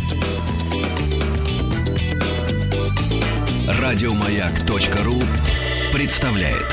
Радиомаяк.ру представляет.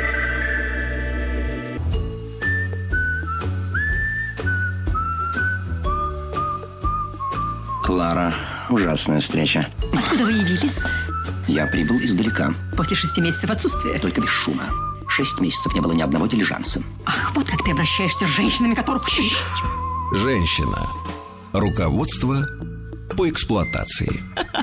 Клара, ужасная встреча. Откуда вы явились? Я прибыл издалека. После 6 месяцев отсутствия? Только без шума. 6 месяцев не было ни одного дилижанса. Ах, вот как ты обращаешься с женщинами, которых... Женщина. Руководство по эксплуатации.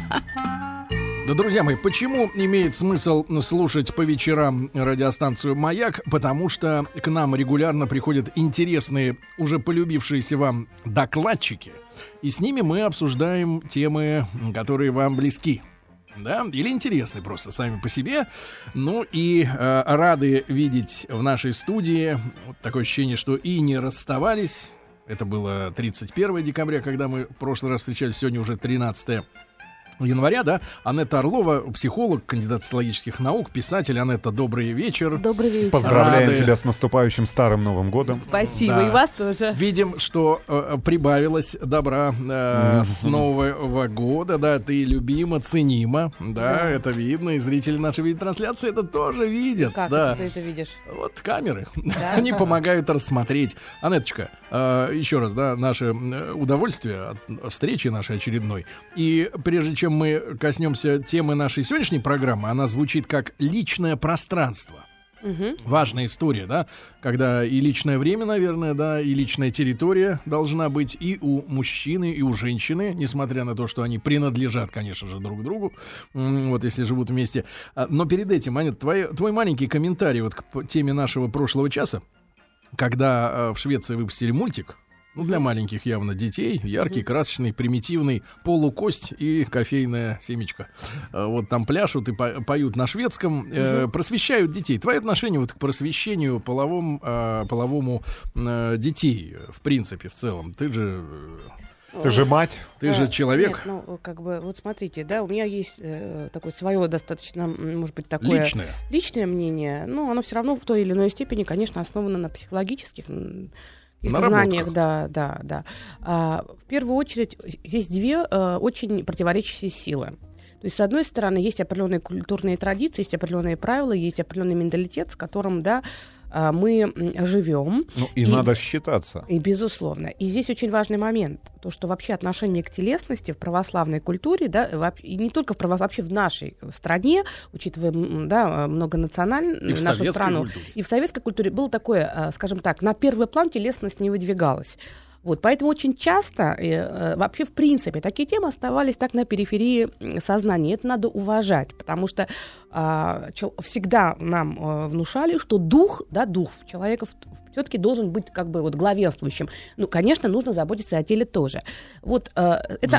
Да, друзья мои, почему имеет смысл слушать по вечерам радиостанцию «Маяк»? Потому что к нам регулярно приходят интересные, уже полюбившиеся вам докладчики. И с ними мы обсуждаем темы, которые вам близки. Да, или интересны просто сами по себе. Ну и рады видеть в нашей студии. Вот такое ощущение, что и не расставались. Это было 31 декабря, когда мы в прошлый раз встречались. Сегодня уже 13 января, да. Анетта Орлова, психолог, кандидат социологических наук, писатель. Анетта, добрый вечер. Добрый вечер. Поздравляем тебя с наступающим Старым Новым годом. Спасибо, Да. и вас тоже. Видим, что прибавилось добра с Нового года, да, ты любима, ценима, да, это видно, и зрители нашей видеотрансляции это тоже видят. Как да. ты это видишь? Вот камеры, Да? они помогают рассмотреть. Анеточка, еще раз, да, наше удовольствие от встречи нашей очередной. И прежде чем мы коснемся темы нашей сегодняшней программы, она звучит как «личное пространство». Мгм. Важная история, да, когда и личное время, наверное, да, и личная территория должна быть и у мужчины, и у женщины, несмотря на то, что они принадлежат, конечно же, друг другу, вот если живут вместе. Но перед этим, Аня, твой маленький комментарий вот к теме нашего прошлого часа, когда в Швеции выпустили мультик, ну, для маленьких явно детей, яркий, красочный, примитивный, полукость и кофейная семечка. Вот там пляшут и поют на шведском, просвещают детей. Твои отношения вот к просвещению половому детей, в принципе, в целом? Ты же мать, ты же человек. Нет, ну, как бы, вот смотрите, да, у меня есть такое свое достаточно, может быть, такое... Личное мнение, но оно все равно в той или иной степени, конечно, основано на психологических знаниях, да. В первую очередь, здесь две очень противоречащие силы. То есть, с одной стороны, есть определенные культурные традиции, есть определенные правила, есть определенный менталитет, с которым, да, мы живем. Ну, и надо считаться. И, безусловно. И здесь очень важный момент. То, что вообще отношение к телесности в православной культуре, да, и не только вообще в нашей стране, учитывая, да, многонациональную нашу страну, и в советской культуре было такое, скажем так, на первый план телесность не выдвигалась. Вот, поэтому очень часто, вообще, в принципе, такие темы оставались так на периферии сознания. Это надо уважать, потому что всегда нам внушали, что дух человека все-таки должен быть как бы вот главенствующим. Ну, конечно, нужно заботиться о теле тоже. Вот это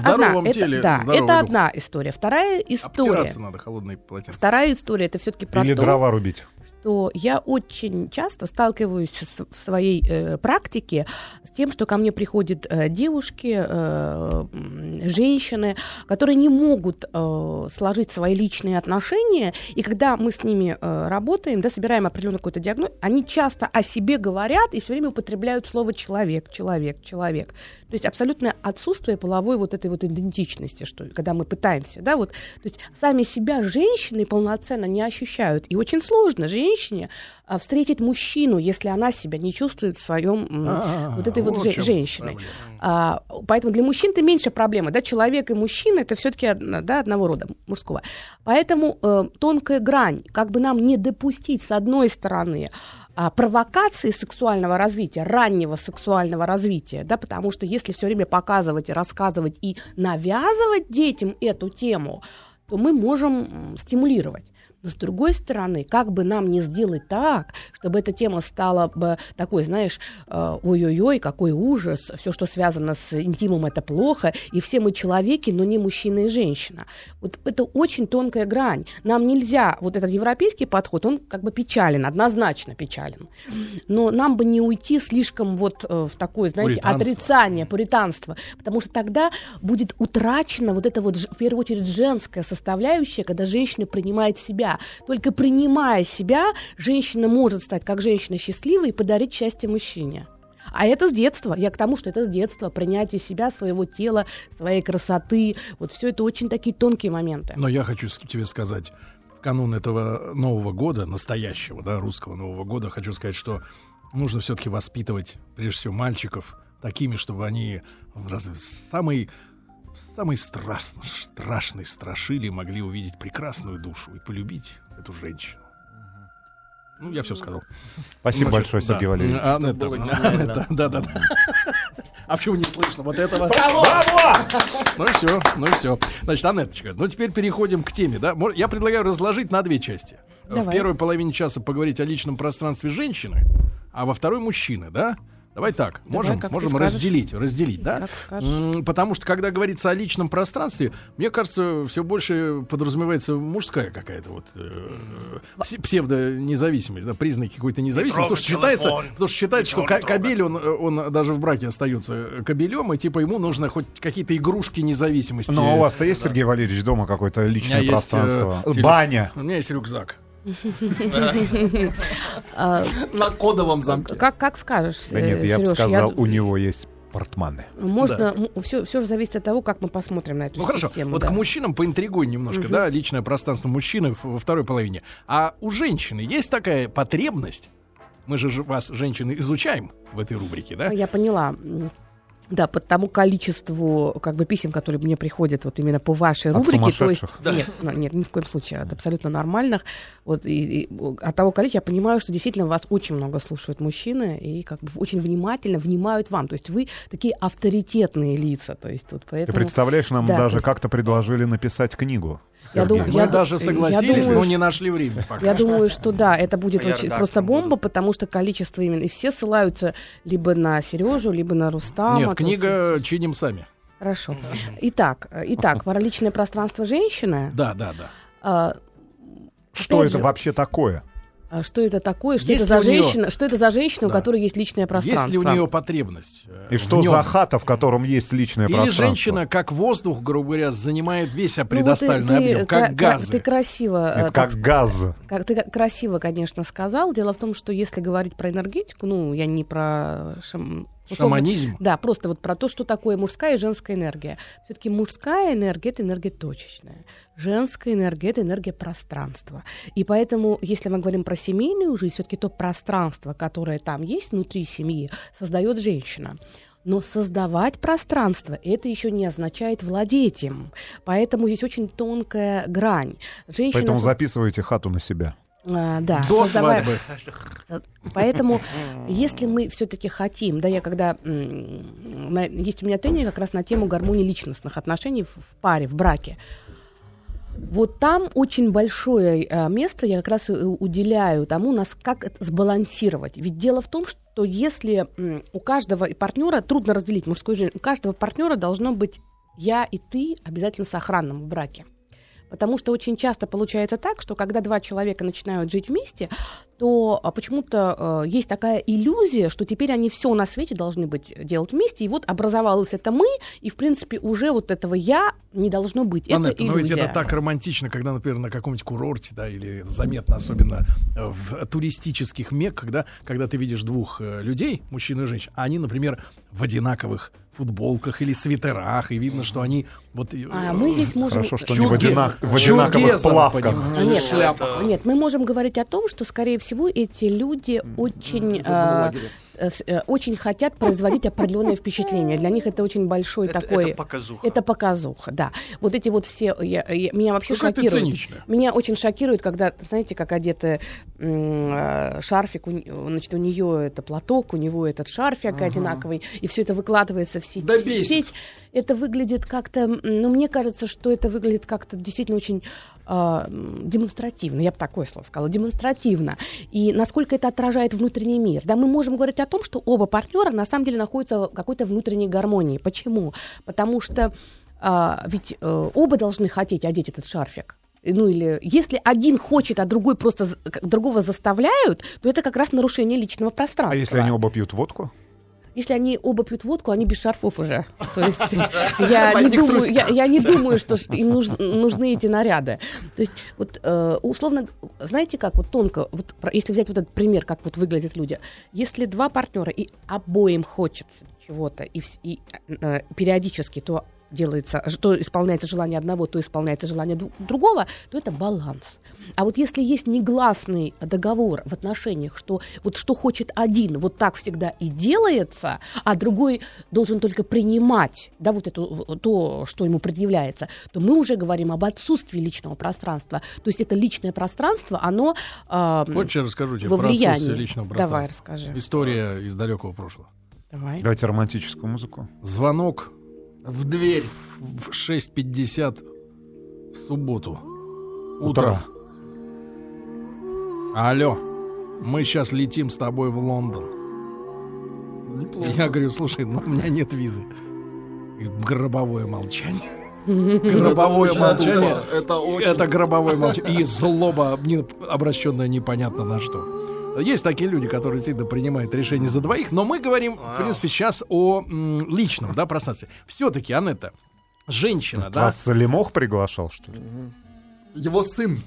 одна история. Вторая история. Обтираться надо холодной полотенцем. Вторая история — это все-таки про Или дрова рубить. Что я очень часто сталкиваюсь в своей практике с тем, что ко мне приходят девушки, женщины, которые не могут сложить свои личные отношения, и когда мы с ними работаем, да, собираем определенную какую-то диагнозу, они часто о себе говорят и все время употребляют слово «человек». То есть абсолютное отсутствие половой вот этой вот идентичности, что когда мы пытаемся, да, вот, то есть сами себя женщины полноценно не ощущают, и очень сложно женщине встретить мужчину, если она себя не чувствует в своем вот этой вот женщиной. Поэтому для мужчин это меньше проблема, да, человек и мужчина — это все-таки, да, одного рода, мужского. Поэтому тонкая грань, как бы нам не допустить, с одной стороны, провокации сексуального развития, раннего сексуального развития, да, потому что если все время показывать, рассказывать и навязывать детям эту тему, то мы можем стимулировать. Но, с другой стороны, как бы нам не сделать так, чтобы эта тема стала бы такой, знаешь, ой-ой-ой, какой ужас, все, что связано с интимом, это плохо, и все мы человеки, но не мужчина и женщина. Вот это очень тонкая грань. Нам нельзя, вот этот европейский подход, он как бы печален, однозначно печален. Но нам бы не уйти слишком вот в такое, знаете, отрицание, пуританство, потому что тогда будет утрачена вот эта вот, в первую очередь, женская составляющая, когда женщина принимает себя. Только принимая себя, женщина может стать как женщина счастливой и подарить счастье мужчине. А это с детства. Я к тому, что это с детства. Принятие себя, своего тела, своей красоты. Вот все это очень такие тонкие моменты. Но я хочу тебе сказать, в канун этого Нового года, настоящего, да, русского Нового года, хочу сказать, что нужно все-таки воспитывать, прежде всего, мальчиков такими, чтобы они в самый страшный страшили могли увидеть прекрасную душу и полюбить эту женщину. Ну, я все сказал. Спасибо большое, Сергей Валерьевич. Да. А почему не слышно вот этого? Браво! Ну и все. Значит, Анеточка, ну теперь переходим к теме, да? Я предлагаю разложить на две части. Давай. В первой половине часа поговорить о личном пространстве женщины, а во второй мужчины, да? Давай так, можем разделить, да? Потому что, когда говорится о личном пространстве, мне кажется, все больше подразумевается мужская какая-то вот псевдонезависимость, да, признаки какой-то независимости. Потому что считается, что кобель, он даже в браке остается кобелем, и типа ему нужно хоть какие-то игрушки независимости. Но у вас-то есть, Сергей Валерьевич, дома какое-то личное пространство? Баня. У меня есть рюкзак. На кодовом замке. Как скажешь, Да нет, я бы сказал, у него есть портманы. Можно, все же зависит от того, как мы посмотрим на эту систему. Хорошо, вот к мужчинам поинтригуй немножко, да, личное пространство мужчины во второй половине. А у женщины есть такая потребность? Мы же вас, женщины, изучаем в этой рубрике, да? Я поняла. Да, по тому количеству как бы писем, которые мне приходят вот именно по вашей рубрике, то есть нет, ни в коем случае, от абсолютно нормальных. Вот и от того количества я понимаю, что действительно вас очень много слушают мужчины и как бы очень внимательно внимают вам. То есть вы такие авторитетные лица. То есть вот поэтому. Ты представляешь, нам даже как-то предложили написать книгу. Мы даже согласились, но не нашли времени пока. Я думаю, что да, это будет просто бомба, потому что количество именно... И все ссылаются либо на Сережу, либо на Рустама. Нет, книга чиним сами. Хорошо. Итак, про личное пространство женщины. Да. Что это вообще такое? Что это такое? Что это за женщина? Что это за женщина, у которой есть личное пространство? Есть ли у нее потребность? И что за хата, в котором есть личное пространство? Или женщина, как воздух, грубо говоря, занимает весь предоставленный объем, как газы. Ты красиво... Это как газ. Ты красиво, конечно, сказал. Дело в том, что если говорить про энергетику, я не про... Шаманизм? Да, просто вот про то, что такое мужская и женская энергия. Все-таки мужская энергия — это энергия точечная. Женская энергия — это энергия пространства. И поэтому, если мы говорим про семейную жизнь, все-таки то пространство, которое там есть внутри семьи, создает женщина. Но создавать пространство — это еще не означает владеть им. Поэтому здесь очень тонкая грань. Поэтому записывайте хату на себя. Да, до свадьбы. Поэтому, если мы все-таки хотим, да, есть у меня тренинг как раз на тему гармонии личностных отношений в паре, в браке. Вот там очень большое место я как раз уделяю тому, как это сбалансировать. Ведь дело в том, что если у каждого партнера, трудно разделить мужской и женский, у каждого партнера должно быть я и ты обязательно сохранным в браке. Потому что очень часто получается так, что когда два человека начинают жить вместе, то почему-то есть такая иллюзия, что теперь они все на свете должны делать вместе, и вот образовалось это мы, и, в принципе, уже вот этого «я» не должно быть. Анетта, это иллюзия. Но ведь это так романтично, когда, например, на каком-нибудь курорте, да, или заметно, особенно в туристических мекках, да, когда ты видишь двух людей, мужчину и женщину, а они, например, в одинаковых футболках или свитерах, и видно, что они вот... мы здесь можем... Хорошо, что не в одинаковых плавках. Нет, мы можем говорить о том, что, скорее всего, эти люди очень хотят производить определенное впечатление. Для них это очень большой такой... Это показуха. Это показуха, да. Вот эти вот все... Меня вообще шокирует. Меня очень шокирует, когда, знаете, как одеты шарфик, значит, у нее это платок, у него этот шарфик одинаковый, и все это выкладывается в сеть. Да сеть. Это выглядит как-то... мне кажется, что это выглядит как-то действительно очень демонстративно. Я бы такое слово сказала. Демонстративно. И насколько это отражает внутренний мир. Да, мы можем говорить о том, что оба партнера на самом деле находятся в какой-то внутренней гармонии. Почему? Потому что ведь оба должны хотеть одеть этот шарфик. Или если один хочет, а другой другого заставляют, то это как раз нарушение личного пространства. А если они оба пьют водку? Если они оба пьют водку, они без шарфов уже. То есть я не думаю, что им нужны эти наряды. То есть вот условно, знаете как, вот тонко, вот если взять вот этот пример, как вот выглядят люди. Если два партнера и обоим хочется чего-то, и периодически то делается, то исполняется желание одного, то исполняется желание другого, то это баланс. А вот если есть негласный договор в отношениях, что вот что хочет один, вот так всегда и делается, а другой должен только принимать, да, вот это, то, что ему предъявляется, то мы уже говорим об отсутствии личного пространства. То есть это личное пространство, оно Хочешь, я расскажу тебе во про влиянии. отсутствие личного пространства? Давай, расскажи. История из далекого прошлого. Давай. Давайте романтическую музыку. Звонок В дверь. в 6:50 в субботу. Утро. Алло, мы сейчас летим с тобой в Лондон. Неплохо. Я говорю, слушай, ну у меня нет визы. И гробовое молчание. Гробовое молчание. Это очень... Это гробовое молчание. И злоба, обращенная непонятно на что. Есть такие люди, которые действительно принимают решения за двоих, но мы говорим, в принципе, сейчас о личном, да, пространстве. Все-таки, Анетта, женщина, да? Вас Лемох приглашал, что ли? Его сын.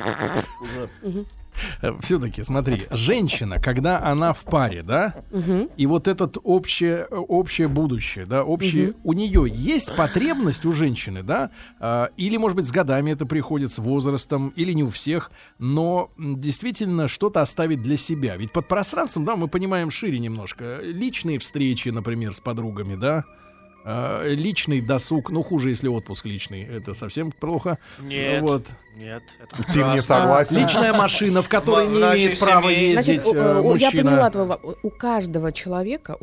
Все-таки, смотри, женщина, когда она в паре, да, и вот этот общее будущее, да, у нее есть потребность у женщины, да, или, может быть, с годами это приходит, с возрастом, или не у всех, но действительно что-то оставить для себя. Ведь под пространством, да, мы понимаем шире немножко. Личные встречи, например, с подругами, да, личный досуг, ну, хуже, если отпуск личный, это совсем плохо. Нет, вот. нет, это Тим не согласен. Личная машина, в которой не имеет права ездить мужчина. Я поняла твой вопрос. У каждого человека,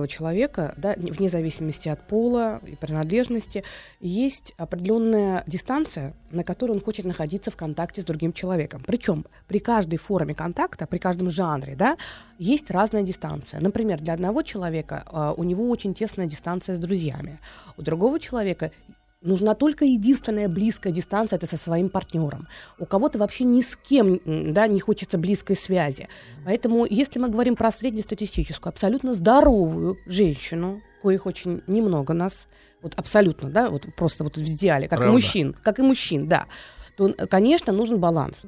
да, вне зависимости от пола и принадлежности, есть определенная дистанция, на которой он хочет находиться в контакте с другим человеком. Причем при каждой форме контакта, при каждом жанре, да, есть разная дистанция. Например, для одного человека у него очень тесная дистанция с друзьями. У другого человека нужна только единственная близкая дистанция — это со своим партнером. У кого-то вообще ни с кем, да, не хочется близкой связи. Поэтому, если мы говорим про среднестатистическую, абсолютно здоровую женщину, коих очень немного нас, вот абсолютно, да, вот просто вот в идеале, как и мужчин, да, то, конечно, нужен баланс.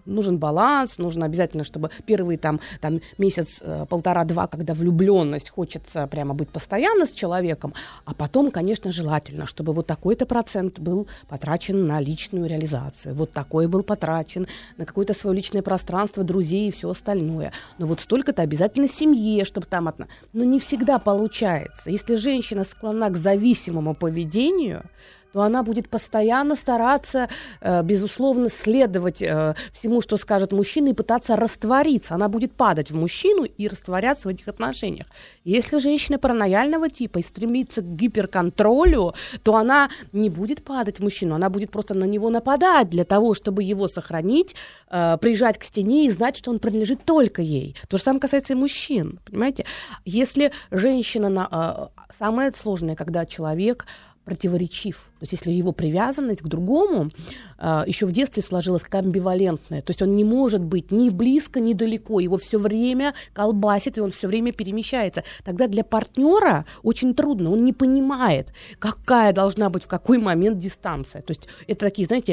Нужно обязательно, чтобы первые там месяц, полтора-два, когда влюбленность, хочется прямо быть постоянно с человеком, а потом, конечно, желательно, чтобы вот такой-то процент был потрачен на личную реализацию, вот такой был потрачен на какое-то свое личное пространство, друзей и все остальное. Но вот столько-то обязательно семье, чтобы там... Но не всегда получается. Если женщина склонна к зависимому поведению, то она будет постоянно стараться, безусловно, следовать всему, что скажет мужчина, и пытаться раствориться. Она будет падать в мужчину и растворяться в этих отношениях. Если женщина паранояльного типа и стремится к гиперконтролю, то она не будет падать в мужчину, она будет просто на него нападать для того, чтобы его сохранить, прижать к стене и знать, что он принадлежит только ей. То же самое касается и мужчин, понимаете? Если женщина... Самое сложное, когда человек противоречив. То есть если его привязанность к другому еще в детстве сложилась как амбивалентная, то есть он не может быть ни близко, ни далеко, его все время колбасит, и он все время перемещается. Тогда для партнера очень трудно, он не понимает, какая должна быть в какой момент дистанция. То есть это такие, знаете,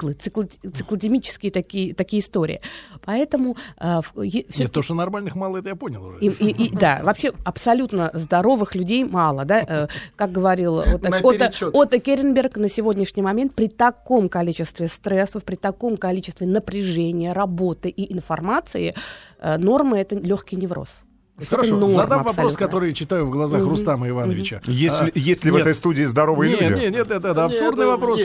циклодемические такие истории. Поэтому... Нет, то, что нормальных мало, это я понял уже. Да, вообще абсолютно здоровых людей мало, да, как говорил Отто Керенберг, на сегодняшний момент при таком количестве стрессов, при таком количестве напряжения, работы и информации, норма — это легкий невроз. Хорошо, задам вопрос, который читаю в глазах Рустама Ивановича. Есть ли в этой студии здоровые люди? Нет, это абсурдный вопрос.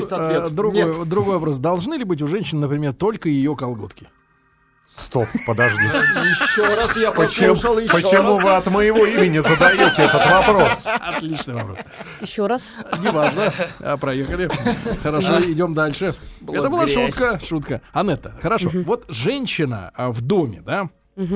Другой вопрос. Должны ли быть у женщин, например, только ее колготки? Стоп, подождите. Еще раз я послушал, Почему вы от моего имени задаете этот вопрос? Отличный вопрос. Еще раз. Неважно. Проехали. Хорошо, идем дальше. Это была шутка. Анетта, хорошо. Вот женщина в доме, да?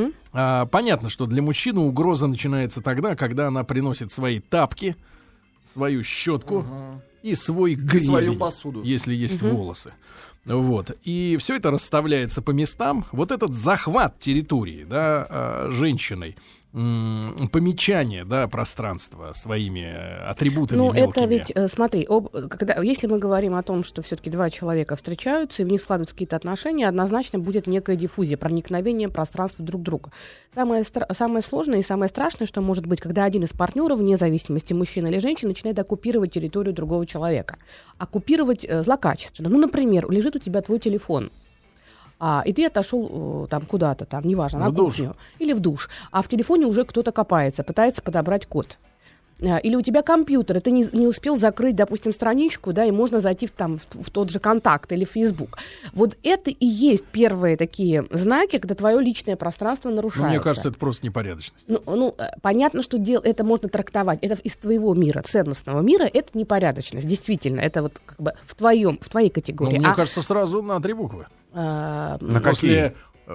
Понятно, что для мужчины угроза начинается тогда, когда она приносит свои тапки, свою щетку и свой гребень, свою посуду, если есть волосы. Вот. И все это расставляется по местам. Вот этот захват территории, да, женщиной, помечание, да, пространства своими атрибутами мелкими. Это ведь, смотри, если мы говорим о том, что все-таки два человека встречаются, и в них складываются какие-то отношения, однозначно будет некая диффузия, проникновение пространства друг друга. Самое сложное и самое страшное, что может быть, когда один из партнеров, вне зависимости, мужчина или женщина, начинает оккупировать территорию другого человека. Оккупировать злокачественно. Например, лежит у тебя твой телефон, и ты отошел там куда-то, там, неважно, на кухню или в душ, а в телефоне уже кто-то копается, пытается подобрать код. Или у тебя компьютер, и ты не успел закрыть, допустим, страничку, да, и можно зайти в тот же «Контакт» или в Facebook. Вот это и есть первые такие знаки, когда твое личное пространство нарушается. Мне кажется, это просто непорядочность. Понятно, что это можно трактовать. Это из твоего мира, ценностного мира, это непорядочность. Действительно, это вот как бы в твоей категории. Мне кажется, сразу на 3 буквы. На какие?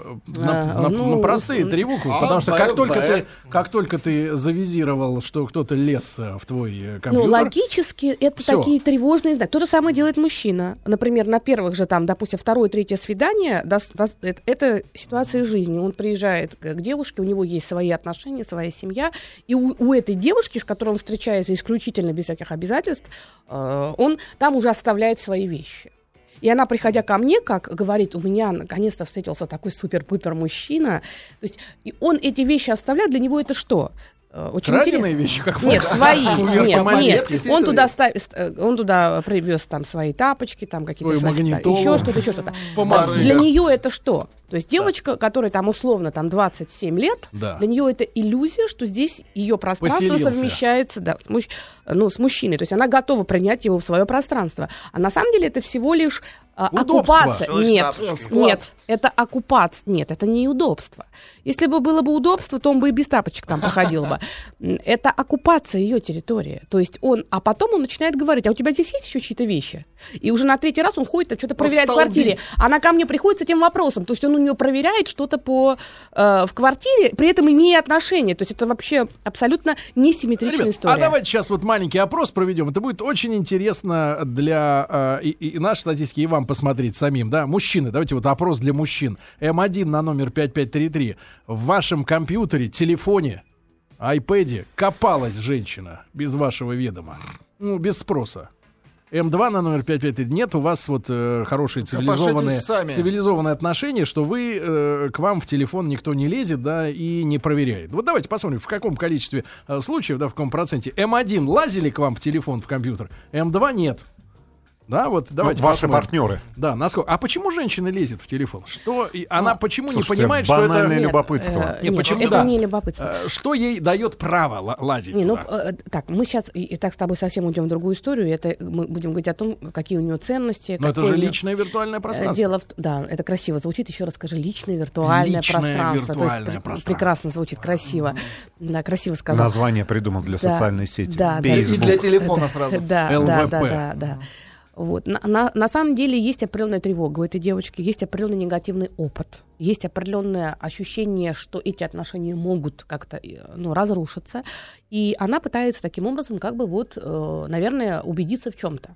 На простые 3 буквы, потому что как только ты завизировал, что кто-то лез в твой компьютер... Логически это такие тревожные знаки. То же самое делает мужчина. Например, на первых же, там, допустим, 2-3 свидания, это ситуация жизни. Он приезжает к девушке, у него есть свои отношения, своя семья, и у этой девушки, с которой он встречается исключительно без всяких обязательств, он там уже оставляет свои вещи. И она, приходя ко мне, как говорит, у меня наконец-то встретился такой супер-пупер мужчина. То есть и он эти вещи оставляет, для него это что? Очень краденые вещи, как Нет, свои. Нет. Он туда привез там свои тапочки, там какие-то еще что-то. Для нее это что? То есть девочка, которой там условно там 27 лет, для нее это иллюзия, что здесь ее пространство совмещается с мужчиной. То есть она готова принять его в свое пространство. А на самом деле это всего лишь оккупация. Нет, это оккупация. Нет, это не удобство. Если бы было бы удобство, то он бы и без тапочек там походил бы. Это оккупация ее территории. То есть а потом он начинает говорить, а у тебя здесь есть еще чьи-то вещи? И уже на 3-й раз он ходит, там что-то проверяет в квартире. Она ко мне приходит с этим вопросом. То есть он у нее проверяет что-то в квартире, при этом имея отношения. То есть это вообще абсолютно несимметричная история. А давайте сейчас вот маленький опрос проведем. Это будет очень интересно для и нашей статистики, и вам посмотреть самим. Да? Мужчины, давайте вот опрос для мужчин. М1 на номер 5533. В вашем компьютере, телефоне, айпэде копалась женщина без вашего ведома. Без спроса. М2 на номер 553. Нет, у вас вот хорошие цивилизованные отношения, что к вам в телефон никто не лезет, да, и не проверяет. Вот давайте посмотрим, в каком количестве случаев, да, в каком проценте. М1 лазили к вам в телефон, в компьютер, М2 нет. Да, вот давайте ваши партнеры. Да, насколько. А почему женщина лезет в телефон? Она почему не понимает, что это банальное любопытство? Это не любопытство. Что ей дает право лазить? Мы сейчас с тобой совсем уйдем в другую историю. Мы будем говорить о том, какие у нее ценности. Но это же личное виртуальное пространство. Да, это красиво звучит. Еще раз скажи, личное виртуальное пространство. То есть прекрасно звучит, красиво. Да, красиво сказал. Название придумал для социальной сети. Да, и для телефона сразу. Да. Вот. На самом деле есть определенная тревога у этой девочки, есть определенный негативный опыт, есть определенное ощущение, что эти отношения могут как-то разрушиться, и она пытается таким образом наверное, убедиться в чем-то.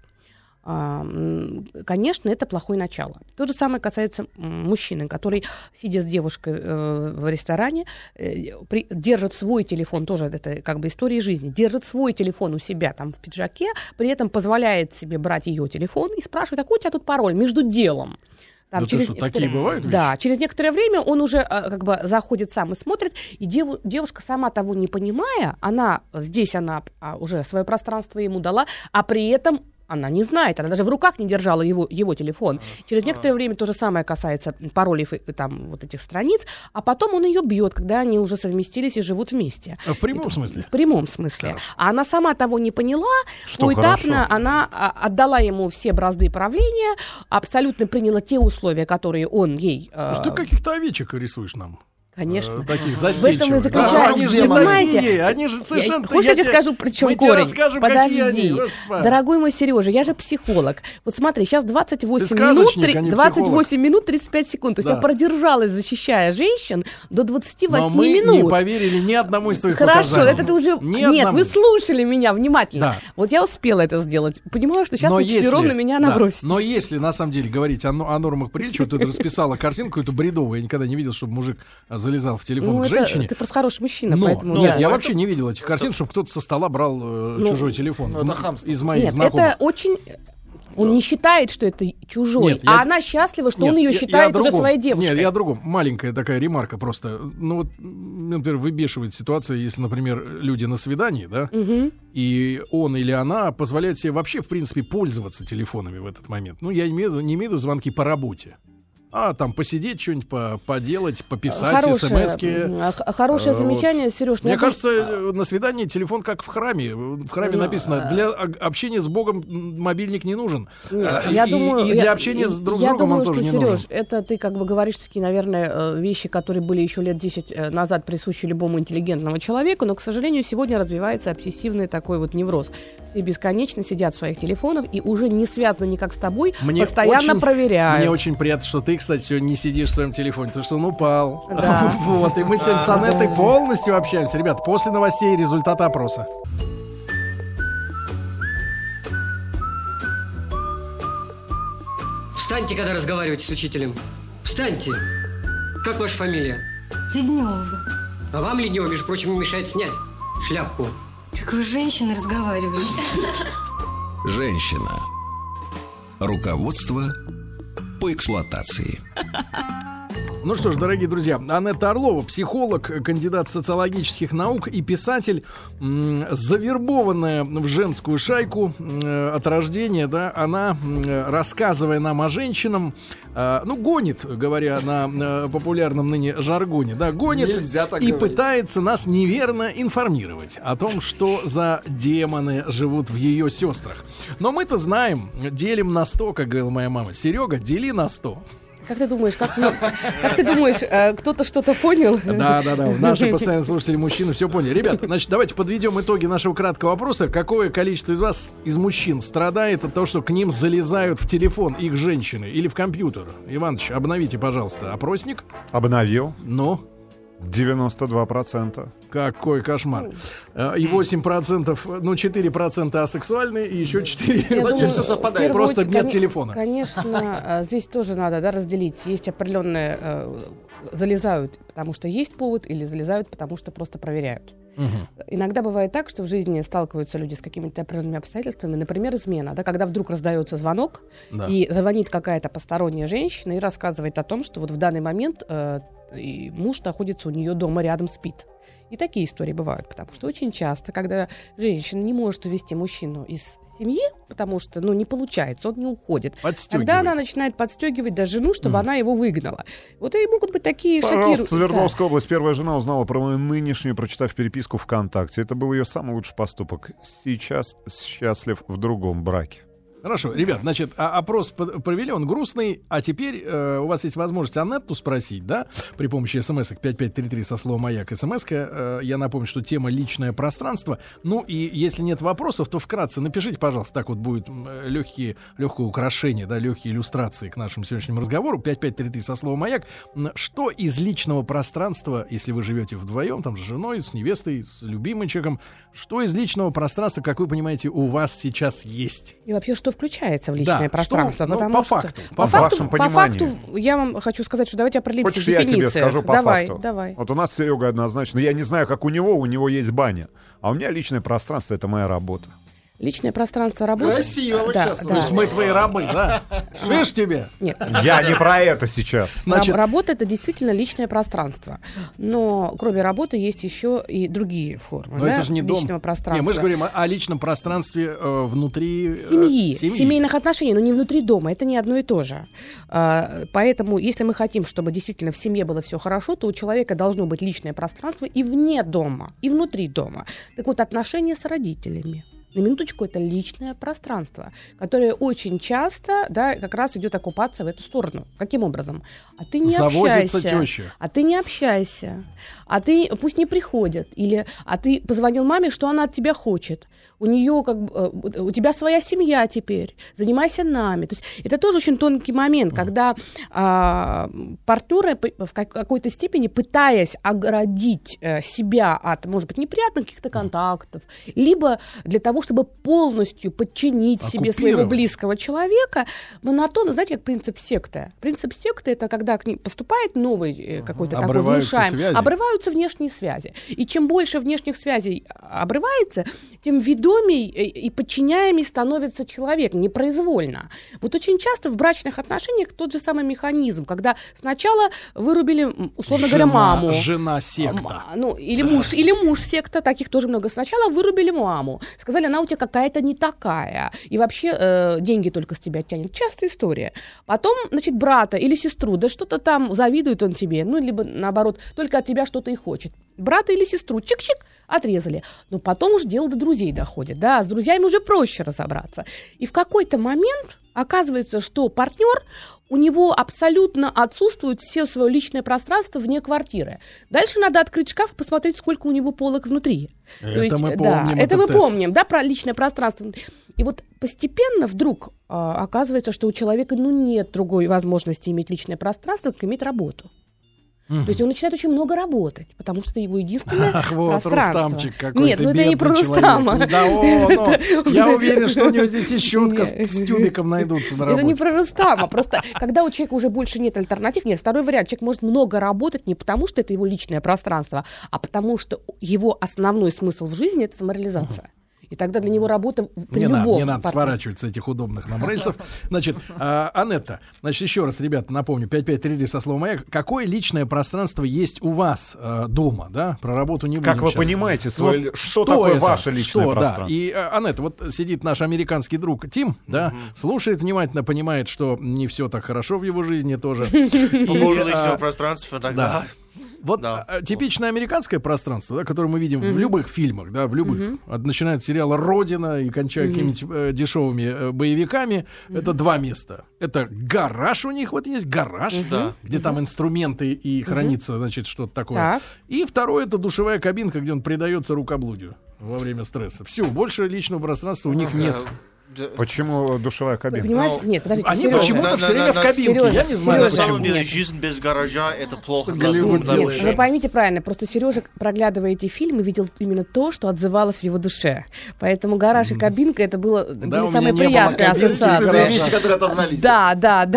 Конечно, это плохое начало. То же самое касается мужчины, который, сидя с девушкой в ресторане, держит свой телефон, тоже это как бы история жизни, держит свой телефон у себя там в пиджаке, при этом позволяет себе брать ее телефон и спрашивает, а какой у тебя тут пароль между делом? Там, такие бывают вещи? Да, через некоторое время он уже заходит сам и смотрит, и девушка, сама того не понимая, она уже свое пространство ему дала, а при этом она не знает, она даже в руках не держала его телефон. Через некоторое время то же самое касается паролей там вот этих страниц, а потом он ее бьет, когда они уже совместились и живут вместе. В прямом смысле? В прямом смысле. Хорошо. А она сама того не поняла, поэтапно она отдала ему все бразды правления, абсолютно приняла те условия, которые он ей... Ты каких-то овечек рисуешь нам. Конечно. Таких В этом и застенчивых. заключается, Они же не понимаете? такие, они же совершенно... Хочешь, я тебе скажу, при чем мы тебе корень? расскажем, какие они, Подожди. Господи. Дорогой мой Сережа, я же психолог. Вот смотри, сейчас 28 Ты минут, сказочник, а не 28 минут 35 секунд. То есть Да. я продержалась, защищая женщин, до 28 Но мы минут. не поверили ни одному из твоих Хорошо, показаний. это ты уже... Ни Нет, одному. вы слушали меня внимательно. Да. Вот я успела это сделать. Понимаю, что сейчас Но вы четвером если- на меня да, наброситесь. Но если, на самом деле, говорить о нормах приличия, вот ты расписала картинку эту бредовую, я никогда не видел, чтобы мужик залезал в телефон Ну, к это женщине. ты просто хороший мужчина, Но, поэтому... нет, да. я вообще не видел этих картин, чтобы кто-то со стола брал чужой телефон. это хамство. Из моих Нет, знакомых. это очень... Он не считает, что это чужой, Нет, я- она счастлива, что Нет, он ее я считает о уже другом. своей девушкой. Нет, я о другом. Маленькая такая ремарка просто. Ну вот, например, выбешивает ситуация, если, например, люди на свидании, да, и он или она позволяет себе вообще, в принципе, пользоваться телефонами в этот момент. Ну, я не имею в виду звонки по работе. А там посидеть, что-нибудь поделать, пописать, смс-ки. Хорошее Вот. замечание, Сереж. Мне кажется, на свидании телефон как в храме. В храме написано, для общения с Богом мобильник не нужен. Я И- думаю, и для общения с друг с другом он тоже не Сереж, нужен. это ты как бы говоришь такие, наверное, вещи, которые были еще лет 10 назад присущи любому интеллигентному человеку, но, к сожалению, сегодня развивается обсессивный такой вот невроз. Все бесконечно сидят в своих телефонах и уже не связаны никак с тобой, постоянно проверяют. Мне очень приятно, что ты, кстати, сегодня не сидишь в своем телефоне, потому что он упал. Да. Вот, и мы сегодня с Анеттой полностью общаемся. Ребят, после новостей результаты опроса. Встаньте, когда разговариваете с учителем. Встаньте. Как ваша фамилия? Леднева. А вам, Леднева, между прочим, не мешает снять шляпку. Как вы с женщиной разговариваете? Женщина. Руководство по эксплуатации. Ну что ж, дорогие друзья, Анетта Орлова, психолог, кандидат социологических наук и писатель, завербованная в женскую шайку от рождения, да, она, рассказывая нам о женщинам, гонит, говоря на популярном ныне жаргоне, да, гонит Нельзя так и говорить. пытается нас неверно информировать о том, что за демоны живут в ее сестрах. Но мы-то знаем, делим на 100, как говорила моя мама. Серега, дели на 100. Как ты думаешь, кто-то что-то понял? Да. Наши постоянные слушатели мужчины все поняли. Ребята, значит, давайте подведем итоги нашего краткого опроса. Какое количество из вас, из мужчин, страдает от того, что к ним залезают в телефон их женщины или в компьютер? Иваныч, обновите, пожалуйста, опросник. Обновил. Ну, 92%. какой кошмар. И 8%, 4% асексуальные, и еще 4% Я думаю, всё совпадает. в первую просто очередь, нет телефона. Конечно, здесь тоже надо разделить. Есть определенные залезают, потому что есть повод, или залезают, потому что просто проверяют. Иногда бывает так, что в жизни сталкиваются люди с какими-то определенными обстоятельствами, например, измена, да, когда вдруг раздается звонок, Да. и звонит какая-то посторонняя женщина и рассказывает о том, что вот в данный момент и муж находится у нее дома, рядом спит. И такие истории бывают, потому что очень часто, когда женщина не может увести мужчину из семьи, потому что, не получается, он не уходит. Подстёгивает. Тогда она начинает подстегивать даже жену, чтобы она его выгнала. Вот и могут быть такие Пожалуйста, шокирующие. Свердловская область. Первая жена узнала про мою нынешнюю, прочитав переписку ВКонтакте. Это был ее самый лучший поступок. Сейчас счастлив в другом браке. Хорошо, ребят, значит, опрос провели, он грустный, а теперь у вас есть возможность Анетту спросить, да, при помощи смс-ок 5533 со словом «Маяк» смс-ка. Я напомню, что тема «Личное пространство». Ну и если нет вопросов, то вкратце напишите, пожалуйста, так вот будет легкое украшение, да, легкие иллюстрации к нашему сегодняшнему разговору. 5533 со словом «Маяк». Что из личного пространства, если вы живете вдвоем, там, с женой, с невестой, с любимым человеком, что из личного пространства, как вы понимаете, у вас сейчас есть? И вообще, что включается в личное Да, пространство? что, потому по что, факту, по вашему по пониманию. факту, я вам хочу сказать, что давайте определимся Хочешь, с я дефиницией. тебе скажу по факту? Давай. Вот у нас с Серегой однозначно. Я не знаю, как у него есть баня. А у меня личное пространство — это моя работа. Личное пространство работы. Красиво вы сейчас. То есть мы твои рабы, да? Шиш тебе? Нет. Я не про это сейчас. Значит- Работа — это действительно личное пространство. Но кроме работы есть еще и другие формы, Но да, это же не дом. личного пространства. Не, мы же говорим о личном пространстве внутри Семьи, семьи. семейных отношений, но не внутри дома. Это не одно и то же. Поэтому, если мы хотим, чтобы действительно в семье было все хорошо, то у человека должно быть личное пространство и вне дома, и внутри дома. Так вот, отношения с родителями. На минуточку, это личное пространство, которое очень часто, да, как раз идет оккупация в эту сторону. Каким образом? А ты не Завозится общайся. теща. А ты не общайся. А ты пусть не приходят. Или, а ты позвонил маме, что она от тебя хочет. У нее у тебя своя семья теперь. Занимайся нами. То есть это тоже очень тонкий момент, когда партнеры в какой-то степени, пытаясь оградить себя от, может быть, неприятных каких-то контактов, либо для того, чтобы полностью подчинить себе своего близкого человека, монотонно, знаете, как принцип секты. Принцип секты — это когда к ним поступает новый какой-то такой внушаемый, обрываются внешние связи. И чем больше внешних связей обрывается, тем ведомей и подчиняемый становится человек непроизвольно. Вот очень часто в брачных отношениях тот же самый механизм, когда сначала вырубили, условно говоря, маму. Жена секта. Или муж секта, таких тоже много. Сначала вырубили маму, сказали, она у тебя какая-то не такая, и вообще деньги только с тебя тянет. Частая история. Потом, значит, брата или сестру, да что-то там завидует он тебе, либо наоборот, только от тебя что-то и хочет. Брата или сестру, чик-чик, отрезали. Но потом уже дело до друзей доходит, да, с друзьями уже проще разобраться. И в какой-то момент оказывается, что партнер, у него абсолютно отсутствует все свое личное пространство вне квартиры. Дальше надо открыть шкаф и посмотреть, сколько у него полок внутри. Это мы помним. Это мы помним, да, про личное пространство. И вот постепенно вдруг оказывается, что у человека нет другой возможности иметь личное пространство, как иметь работу. То есть он начинает очень много работать, потому что его единственное пространство. Рустамчик какой-то. Нет, это не про Рустама. Я уверен, что у него здесь и щетка с тюбиком найдутся на работе. Это не про Рустама. Просто когда у человека уже больше нет альтернатив, нет, второй вариант. Человек может много работать не потому, что это его личное пространство, а потому что его основной смысл в жизни — это самореализация. И тогда для него работа при любом... Не надо сворачивать с этих удобных нам рельсов. Значит, Анетта, еще раз, ребята, напомню, 5533 со словом «Маяк». Какое личное пространство есть у вас дома, да? Про работу не будем. Как вы понимаете, что такое ваше личное пространство? Да. И, Анетта, вот сидит наш американский друг Тим, да, слушает внимательно, понимает, что не все так хорошо в его жизни тоже. Личное пространство тогда... Вот типичное американское пространство, да, которое мы видим в любых фильмах, да, в любых, начиная от сериала «Родина» и кончая какими-нибудь дешевыми боевиками, это два места. Это гараж у них, вот есть гараж, где там инструменты и хранится, значит, что-то такое. И второе — это душевая кабинка, где он предается рукоблудию во время стресса. Все, больше личного пространства у них нет. Почему душевая кабинка? Понимаешь? Нет, подождите, они почему-то все время в кабинке. Я не знаю, на самом деле жизнь без гаража — это плохо для Нет, вы поймите правильно, просто Сережа, проглядывая эти фильмы, видел именно то, что отзывалось в его душе. Поэтому гараж и кабинка — это были самые приятные ассоциации. Вещи, которые отозвались. Да,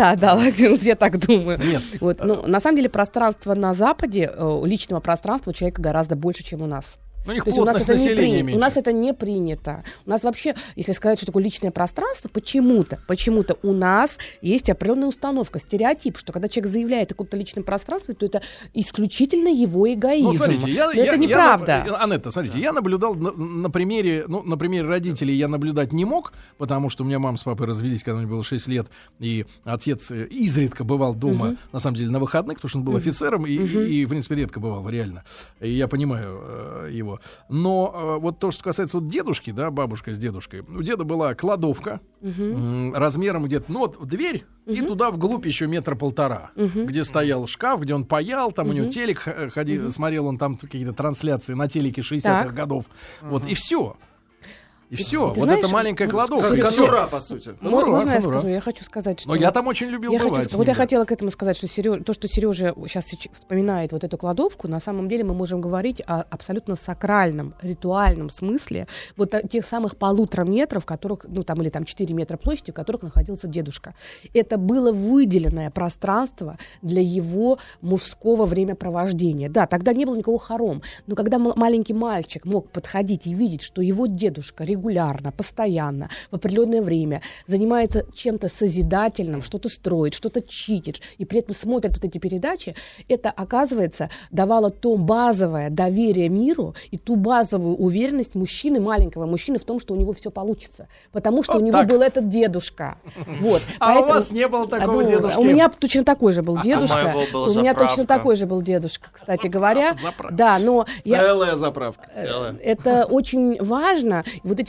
я так думаю. Вот, на самом деле пространство на Западе, личного пространства у человека гораздо больше, чем у нас. У них То есть у нас это не меньше. принято. У нас вообще, если сказать, что такое личное пространство, почему-то у нас есть определенная установка, стереотип, что когда человек заявляет о каком-то личном пространстве, то это исключительно его эгоизм. Ну, смотрите, это неправда. Анетта, смотрите, я наблюдал на примере родителей я наблюдать не мог, потому что у меня мама с папой развелись, когда мне было 6 лет, и отец изредка бывал дома, на самом деле, на выходных, потому что он был офицером, и в принципе, редко бывал, реально. И я понимаю его. Но вот то, что касается вот дедушки, да, бабушка с дедушкой, у деда была кладовка размером где-то, дверь, и туда вглубь еще 1.5 метра, где стоял шкаф, где он паял, там у него телек смотрел он там какие-то трансляции на телеке 60-х годов, вот, и все. И все, вот знаешь, эта маленькая кладовка. Конура, по сути. Можно я скажу? Я хочу сказать, что... Но я там очень любил бывать. Я хотела к этому сказать, что то, что Сережа сейчас вспоминает вот эту кладовку, на самом деле мы можем говорить о абсолютно сакральном, ритуальном смысле вот тех самых 1,5 метра, в которых, или 4 метра площади, в которых находился дедушка. Это было выделенное пространство для его мужского времяпровождения. Да, тогда не было никакого хором, но когда маленький мальчик мог подходить и видеть, что его дедушка регулярно, постоянно, в определенное время занимается чем-то созидательным, что-то строит, что-то читит, и при этом смотрит вот эти передачи, это, оказывается, давало то базовое доверие миру и ту базовую уверенность маленького мужчины в том, что у него все получится. Потому что у него был этот дедушка. Вот. А у вас не было такого дедушки? У меня точно такой же был дедушка. У меня точно такой же был дедушка, кстати говоря. Да, но... Целая заправка. Это очень важно. Вот эти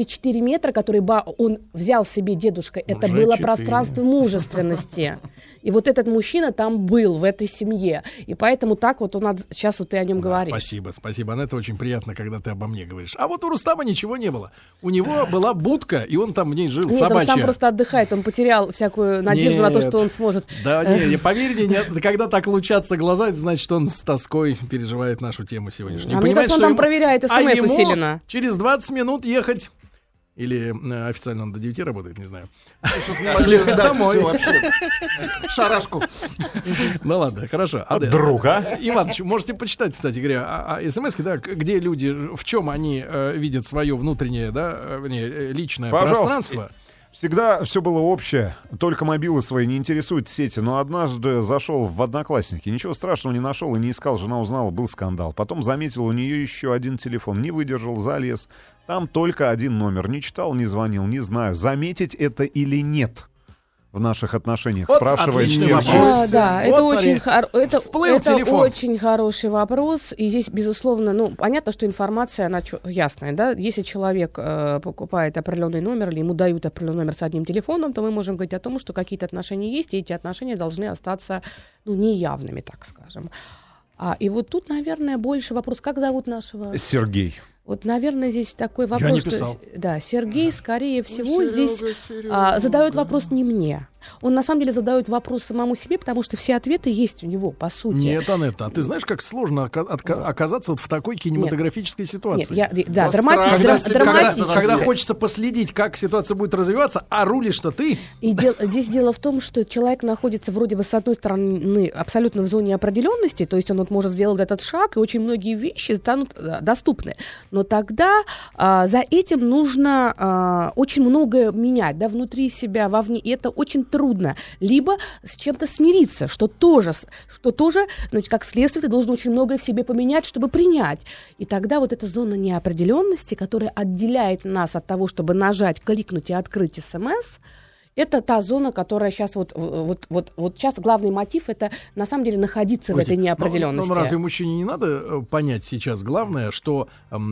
эти 4 метра, которые он взял себе, дедушка, это Уже было 4. пространство мужественности. И вот этот мужчина там был, в этой семье. И поэтому так вот сейчас вот ты о нем говоришь. Спасибо. Это очень приятно, когда ты обо мне говоришь. А вот у Рустама ничего не было. У него была будка, и он там в ней жил, собачья. Нет, Рустам просто отдыхает, он потерял всякую надежду на то, что он сможет. Да, не, поверь мне, когда так лучатся глаза, это значит, он с тоской переживает нашу тему сегодняшнюю. Мне кажется, он там проверяет СМС усиленно. Через 20 минут ехать. Или официально он до 9 работает, не знаю. Домой. Шарашку. Ну ладно, хорошо. Друг, а? Иван, можете почитать, кстати говоря, смс-ки, да, где люди, в чем они видят свое внутреннее, да, личное пространство. Всегда все было общее, только мобилы свои не интересуют сети, но однажды зашел в Одноклассники, ничего страшного не нашел и не искал, жена узнала, был скандал. Потом заметил у нее еще один телефон, не выдержал, залез. Там только один номер, не читал, не звонил, не знаю, заметить это или нет в наших отношениях, вот спрашивает Сергей. Да, Вот, это смотри, очень хороший вопрос. И здесь, безусловно, понятно, что информация, она ясная, да. Если человек покупает определенный номер или ему дают определенный номер с одним телефоном, то мы можем говорить о том, что какие-то отношения есть, и эти отношения должны остаться, неявными, так скажем. И вот тут, наверное, больше вопрос, как зовут нашего... Сергей. Вот, наверное, здесь такой вопрос. Я не писал. Сергей, скорее всего, здесь задает вопрос не мне. Он, на самом деле, задает вопрос самому себе, потому что все ответы есть у него, по сути. Нет, Анетта, а ты знаешь, как сложно оказаться вот в такой кинематографической ситуации? Драматически. Когда хочется последить, как ситуация будет развиваться, а рулишь-то ты. И здесь дело в том, что человек находится вроде бы, с одной стороны, абсолютно в зоне определенности, то есть он вот может сделать этот шаг, и очень многие вещи станут доступны. Но тогда за этим нужно очень многое менять, да, внутри себя, вовне, и это очень трудно. Либо с чем-то смириться, что тоже, значит, как следствие, ты должен очень многое в себе поменять, чтобы принять. И тогда вот эта зона неопределенности, которая отделяет нас от того, чтобы нажать, кликнуть и открыть СМС, это та зона, которая сейчас вот сейчас главный мотив — это на самом деле находиться в этой неопределенности. Но разве мужчине не надо понять сейчас главное, что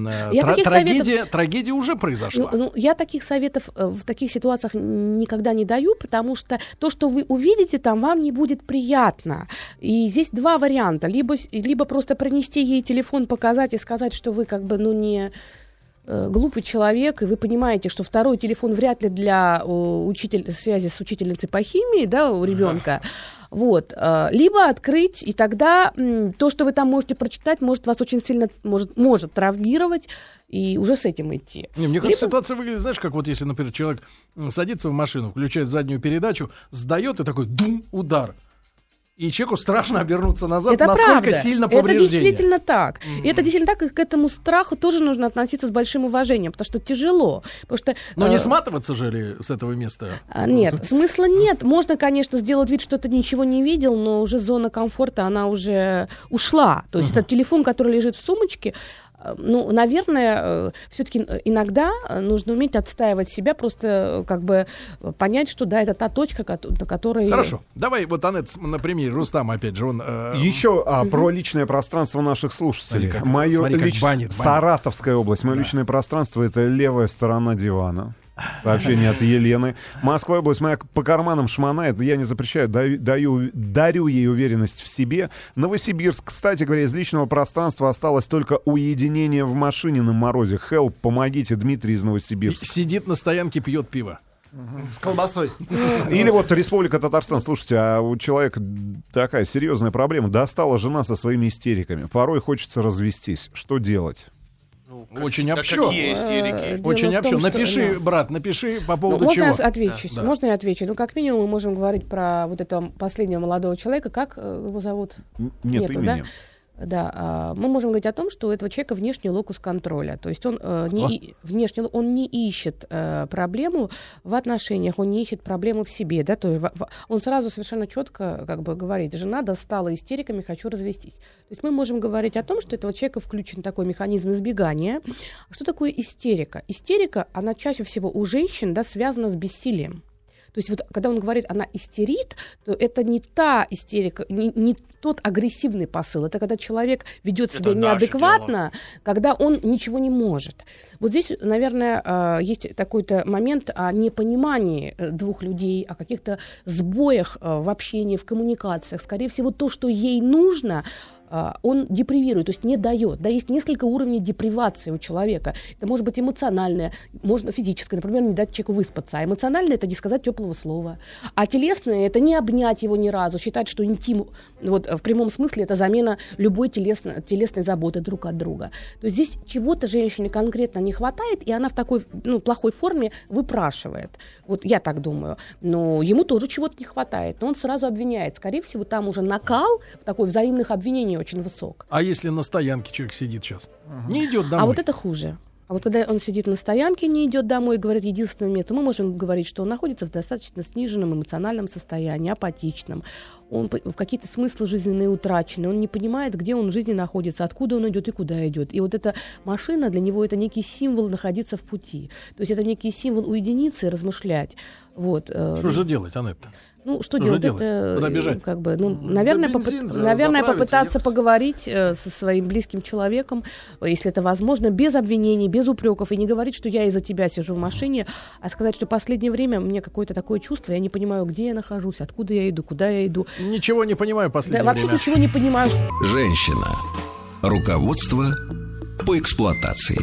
трагедия уже произошла? Я таких советов в таких ситуациях никогда не даю, потому что то, что вы увидите там, вам не будет приятно. И здесь два варианта: либо просто принести ей телефон, показать и сказать, что вы как бы не глупый человек, и вы понимаете, что второй телефон вряд ли для связи с учительницей по химии, да, у ребенка. Вот. Либо открыть, и тогда то, что вы там можете прочитать, может вас очень сильно может травмировать, и уже с этим идти. Мне кажется, ситуация выглядит, знаешь, как вот если, например, человек садится в машину, включает заднюю передачу, сдает, и такой удар. И человеку страшно обернуться назад, это насколько правда. сильно повреждение. Это действительно так. И это действительно так, и к этому страху тоже нужно относиться с большим уважением, потому что тяжело. Но не сматываться же ли с этого места? Нет, смысла нет. Можно, конечно, сделать вид, что ты ничего не видел, но уже зона комфорта, она уже ушла. То есть этот телефон, который лежит в сумочке, наверное, все-таки иногда нужно уметь отстаивать себя, просто как бы понять, что да, это та точка, на которой... Хорошо. Давай вот, Анет, на примере Рустама, опять же, он... Еще про личное пространство наших слушателей. Саратовская область. Мое личное пространство — это левая сторона дивана. Сообщение от Елены. Москва область моя по карманам шмонает, я не запрещаю, дарю ей уверенность в себе. Новосибирск, кстати говоря, из личного пространства осталось только уединение в машине на морозе. Help, помогите, Дмитрий из Новосибирска. Сидит на стоянке, пьет пиво. С колбасой. Или вот Республика Татарстан. Слушайте, а у человека такая серьезная проблема. Достала жена со своими истериками. Порой хочется развестись. Что делать? Очень общо. Какие истерики? Очень общо. Напиши, брат, напиши по поводу можно чего. Можно я отвечу? Как минимум мы можем говорить про вот этого последнего молодого человека. Как его зовут? Нет имени. Да, мы можем говорить о том, что у этого человека внешний локус контроля. То есть он не ищет проблему в отношениях, он не ищет проблему в себе. Да? То есть он сразу совершенно четко как бы говорит: жена достала истериками, хочу развестись. То есть мы можем говорить о том, что у этого человека включен такой механизм избегания. Что такое истерика? Истерика, она чаще всего у женщин, да, связана с бессилием. То есть вот когда он говорит, она истерит, то это не та истерика, не тот агрессивный посыл. Это когда человек ведет себя неадекватно, когда он ничего не может. Вот здесь, наверное, есть такой-то момент о непонимании двух людей, о каких-то сбоях в общении, в коммуникациях. Скорее всего, то, что ей нужно, он депривирует, то есть не дает. Да, есть несколько уровней депривации у человека. Это может быть эмоциональное, можно физическое, например, не дать человеку выспаться. А эмоциональное — это не сказать теплого слова. А телесное — это не обнять его ни разу, считать, что интим, вот в прямом смысле, это замена любой телесной заботы друг от друга. То есть здесь чего-то женщине конкретно не хватает, и она в такой плохой форме выпрашивает. Вот я так думаю. Но ему тоже чего-то не хватает, но он сразу обвиняет. Скорее всего, там уже накал в такой взаимных обвинений очень высок. А если на стоянке человек сидит сейчас? Не идет домой. А вот это хуже. А вот когда он сидит на стоянке, не идет домой и говорит единственное место, мы можем говорить, что он находится в достаточно сниженном эмоциональном состоянии, апатичном. Он в какие-то смыслы жизненные утрачены. Он не понимает, где он в жизни находится, откуда он идет и куда идет. И вот эта машина для него — это некий символ находиться в пути. То есть это некий символ уединиться и размышлять. Вот. Что же делать, Анетта? Что делать? Это, куда бежать? Наверное, попытаться поговорить со своим близким человеком, если это возможно, без обвинений, без упреков, и не говорить, что я из-за тебя сижу в машине, а сказать, что в последнее время мне какое-то такое чувство, я не понимаю, где я нахожусь, откуда я иду, куда я иду. Ничего не понимаю в последнее время. Вообще ничего не понимаю. Женщина. Руководство по эксплуатации.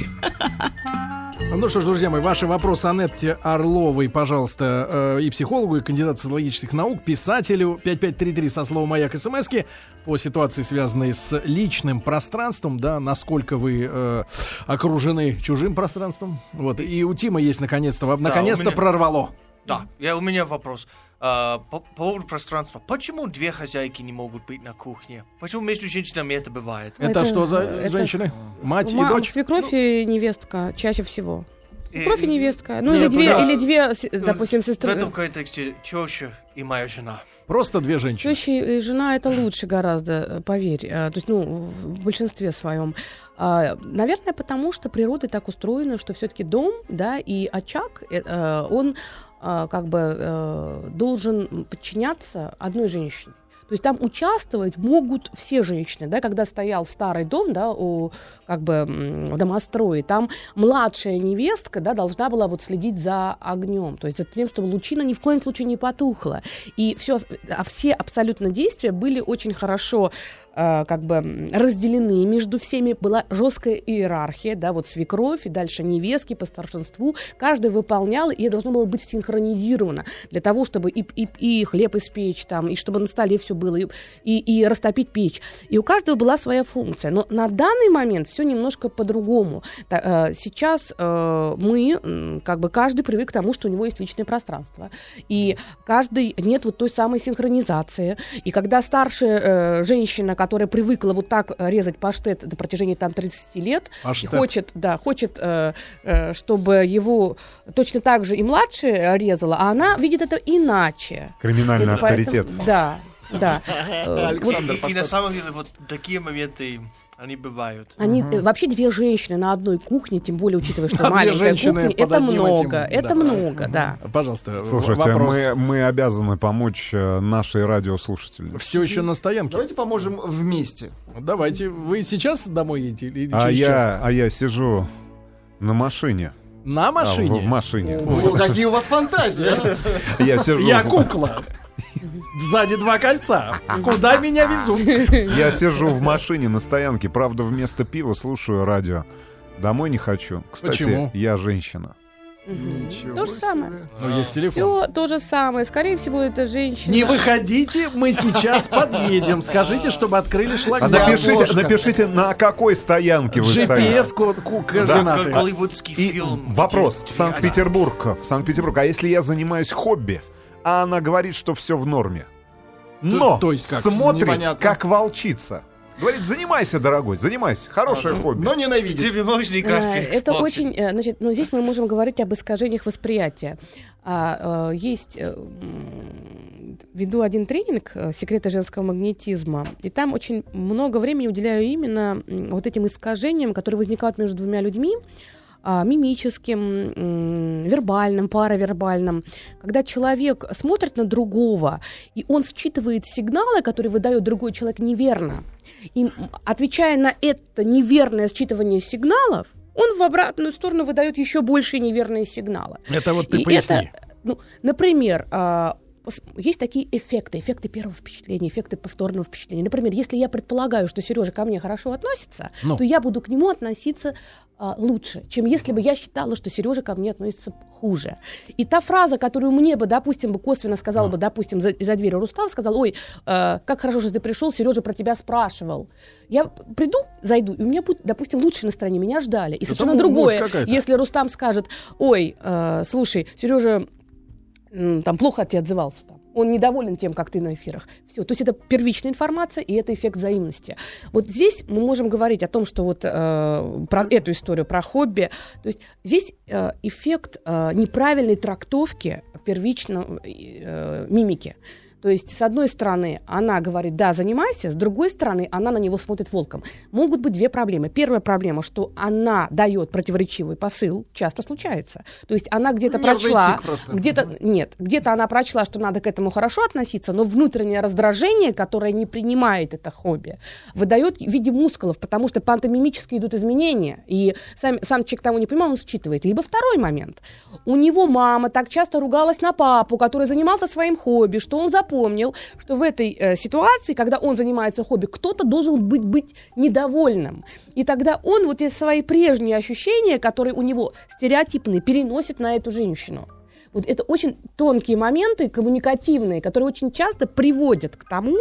Ну что ж, друзья мои, ваши вопросы Анетте Орловой, пожалуйста, и психологу, и кандидату социологических наук, писателю 5533 со словом «Маяк» СМСки по ситуации, связанной с личным пространством, да, насколько вы окружены чужим пространством. Вот, и у Тима есть наконец-то прорвало. Да, у меня вопрос. По поводу пространства. Почему две хозяйки не могут быть на кухне? Почему между женщинами это бывает? Это что за женщины? Мать и дочь? Свекровь и невестка чаще всего. Свекровь и невестка. Или две, допустим, сестры. В этом контексте теща и моя жена. Просто две женщины. Теща и жена — это лучше гораздо, поверь. То есть, в большинстве своем. Наверное, потому что природа так устроена, что все-таки дом, да, и очаг, он должен подчиняться одной женщине. То есть там участвовать могут все женщины, да, когда стоял старый дом, да, в домострое, там младшая невестка, да, должна была следить за огнем, то есть за тем, чтобы лучина ни в коем случае не потухла. И все абсолютно действия были очень хорошо разделены между всеми, была жесткая иерархия, да, свекровь и дальше невестки по старшинству, каждая выполняла, и должно было быть синхронизировано для того, чтобы и хлеб испечь, там, и чтобы на столе все было, и растопить печь. И у каждого была своя функция. Но на данный момент все немножко по-другому. Сейчас мы, каждый привык к тому, что у него есть личное пространство. И нет той самой синхронизации. И когда старшая женщина, которая привыкла вот так резать паштет до протяжении 30 лет, и хочет, чтобы его точно так же и младшая резала, а она видит это иначе. Криминальный авторитет. Да. И на самом деле такие моменты они бывают. Вообще две женщины на одной кухне, тем более учитывая, что маленькая кухня, это много. Это много, да. Пожалуйста, слушайте, вопрос. мы обязаны помочь нашей радиослушателям. Все еще на стоянке. Давайте поможем вместе. Давайте. Вы сейчас домой едете или через час? Я сижу на машине. На машине? В машине. Какие у вас фантазии, Я кукла. Сзади 2 кольца. Куда меня везут? Я сижу в машине на стоянке, правда, вместо пива слушаю радио. Домой не хочу. Кстати, почему? Я женщина. То же самое. Есть телефон. Все то же самое. Скорее всего, это женщина. Не выходите, мы сейчас подъедем. Скажите, чтобы открыли шлагбаум. Напишите, на какой стоянке вы стоите. GPS-код, координаты. Как голливудский фильм. Вопрос. Санкт-Петербург. А если я занимаюсь хобби, а она говорит, что все в норме, но смотрит, как волчица. Говорит, занимайся, дорогой, занимайся. Хорошее хобби. Но ненавидит. Тебе можно играть в Xbox. Это очень... здесь мы можем говорить об искажениях восприятия. Есть... Веду один тренинг «Секреты женского магнетизма», и там очень много времени уделяю именно вот этим искажениям, которые возникают между двумя людьми, мимическим, вербальным, паравербальным, когда человек смотрит на другого, и он считывает сигналы, которые выдает другой человек неверно, и отвечая на это неверное считывание сигналов, он в обратную сторону выдает еще больше неверные сигналы. Это вот ты поясни. Например, есть такие эффекты первого впечатления, эффекты повторного впечатления. Например, если я предполагаю, что Сережа ко мне хорошо относится, то я буду к нему относиться лучше, чем если бы я считала, что Сережа ко мне относится хуже. И та фраза, которую мне бы, допустим, косвенно сказала бы, допустим, за дверью Рустам, сказал: ой, как хорошо, что ты пришел, Сережа про тебя спрашивал. Я зайду, и у меня будет, допустим, лучшее настроение, меня ждали. И совершенно другое, если Рустам скажет: ой, слушай, Сережа там плохо от тебя отзывался, он недоволен тем, как ты на эфирах. Все. То есть это первичная информация, и это эффект взаимности. Вот здесь мы можем говорить о том, что вот про эту историю, про хобби. То есть здесь эффект неправильной трактовки первичной мимики. То есть, с одной стороны, она говорит: да, занимайся, с другой стороны, она на него смотрит волком. Могут быть две проблемы. Первая проблема, что она дает противоречивый посыл, часто случается. То есть она где-то прочла, где-то она прочла, что надо к этому хорошо относиться, но внутреннее раздражение, которое не принимает это хобби, выдает в виде мускулов, потому что пантомимически идут изменения, и сам человек того не понимал, он считывает. Либо второй момент. У него мама так часто ругалась на папу, который занимался своим хобби, что он запомнил, что в этой ситуации, когда он занимается хобби, кто-то должен быть недовольным. И тогда он вот эти свои прежние ощущения, которые у него стереотипные, переносит на эту женщину. Вот это очень тонкие моменты, коммуникативные, которые очень часто приводят к тому,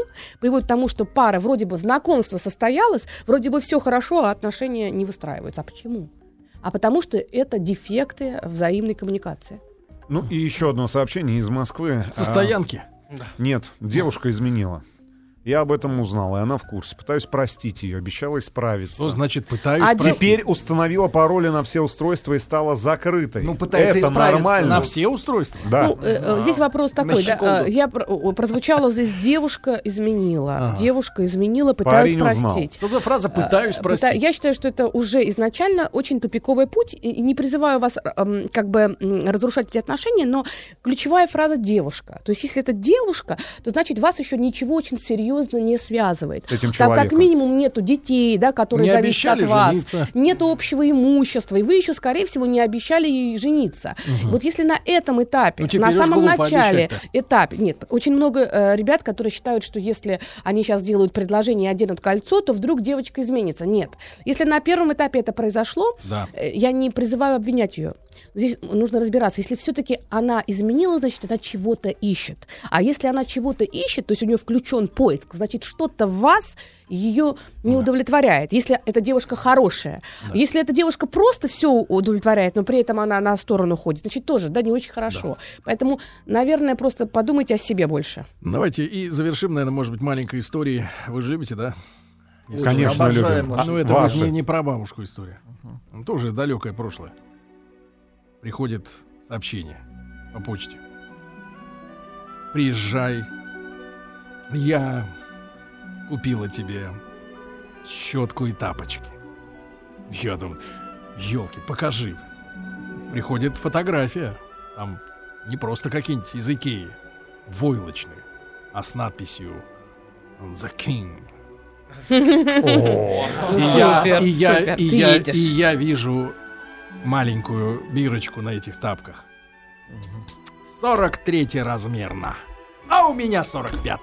что пара, вроде бы знакомство состоялось, вроде бы все хорошо, а отношения не выстраиваются. А почему? А потому что это дефекты взаимной коммуникации. Ну и еще одно сообщение из Москвы. Со стоянки. Нет, девушка изменила. Я об этом узнал, и она в курсе. Пытаюсь простить ее, обещала исправиться. Что значит пытаюсь простить? Теперь установила пароли на все устройства и стала закрытой. Пытается это исправиться. Нормально. На все устройства? Да. Здесь вопрос такой. Прозвучало здесь: девушка изменила. Девушка изменила, пытаюсь простить. Что за фраза «пытаюсь простить»? Я считаю, что это уже изначально очень тупиковый путь. И не призываю вас разрушать эти отношения, но ключевая фраза «девушка». То есть если это девушка, то значит вас еще ничего очень серьезного не связывает. Так как минимум нету детей, да, которые зависят от вас, жениться. Нету общего имущества, и вы еще, скорее всего, не обещали ей жениться. Вот если на этом этапе, на самом начале этапе, нет, очень много ребят, которые считают, что если они сейчас делают предложение и оденут кольцо, то вдруг девочка изменится. Нет. Если на первом этапе это произошло, я не призываю обвинять ее. Здесь нужно разбираться. Если все-таки она изменила, значит, она чего-то ищет. А если она чего-то ищет, то есть у нее включен поиск, значит, что-то в вас ее не удовлетворяет. Если эта девушка хорошая. Если эта девушка просто все удовлетворяет, но при этом она на сторону ходит, значит, тоже, не очень хорошо. Поэтому, наверное, просто подумайте о себе больше. Давайте и завершим, наверное, может быть, маленькой историей. Вы же любите, да? Конечно, любим. Ну, это не про бабушку история. Тоже далекое прошлое. Приходит сообщение по почте. Приезжай. Я купила тебе щетку и тапочки. Я думаю, елки, покажи. Приходит фотография. Там не просто какие-нибудь из Икеи, войлочные, а с надписью «The King». И я вижу маленькую бирочку на этих тапках. 43 размерно. А у меня 45.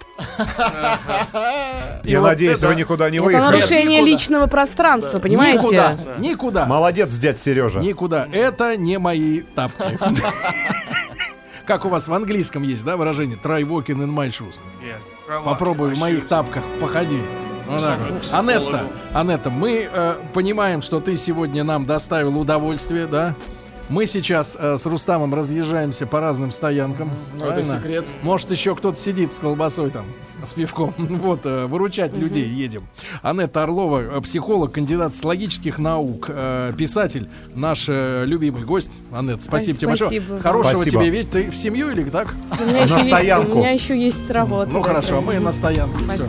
Я надеюсь, вы никуда не выехали. Это нарушение личного пространства, понимаете? Никуда. Молодец, дядь Сережа. Никуда. Это не мои тапки. Как у вас в английском есть, да, выражение «try walking in my shoes». Попробуй в моих тапках походи. Вот так вот. Анетта, мы понимаем, что ты сегодня нам доставил удовольствие, да? Мы сейчас с Рустамом разъезжаемся по разным стоянкам. Это секрет. Может, еще кто-то сидит с колбасой там, с пивком. Вот, выручать людей едем. Анетта Орлова, психолог, кандидат социологических наук, писатель, наш любимый гость. Анетта, спасибо тебе большое. Хорошего тебе вечера. Ты в семью или так? На стоянку. У меня еще есть работа. Ну хорошо, мы на стоянке. Все.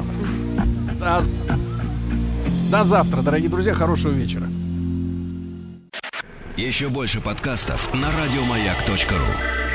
До завтра, дорогие друзья. Хорошего вечера. Еще больше подкастов на радиомаяк.ру.